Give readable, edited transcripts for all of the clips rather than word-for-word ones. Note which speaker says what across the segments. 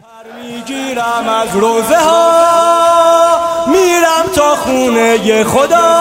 Speaker 1: میگیرم از روزه ها میرم تا خونه خدا،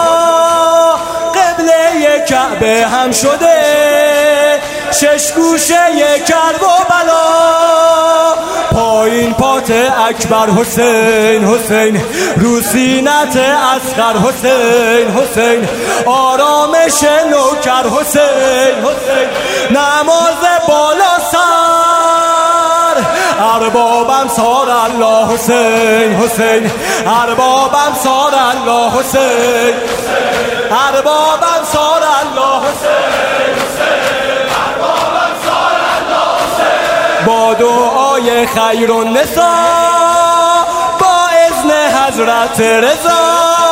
Speaker 1: قبله کعبه هم شده شش گوشه کرب و بلا. پایین پات اکبر حسین حسین، رو سینت اصغر حسین حسین، آرامش نوکر حسین حسین، نماز بالا سر اربابم سار الله حسین حسین، اربابم سار الله حسین، اربابم سار الله حسین، اربابم سار الله حسین. با دعای خیر النساء با اذن حضرت رضا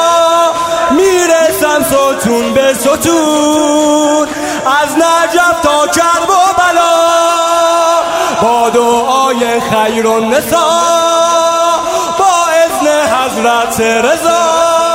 Speaker 1: میرسم ستون به ستون از نجف تا کرب و بلا. با دعای خیر النساء با اذن حضرت رضا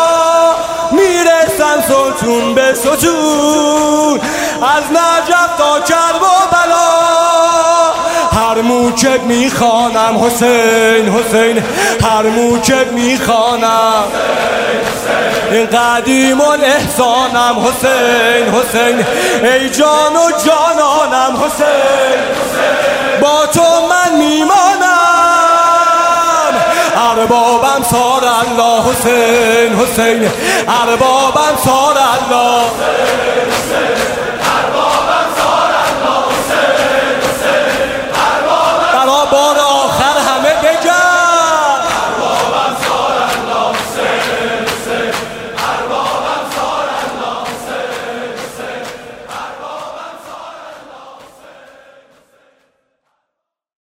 Speaker 1: میرسم ستون به ستون از نجف تا کرب و بلا. هر موکب میخوانم حسین حسین، هر موکب میخوانم این قدیم الاحسانم حسین حسین، ای جان و جانانم حسین، با تو من میمانم، اربابم سار الله حسین حسین، اربابم سار الله.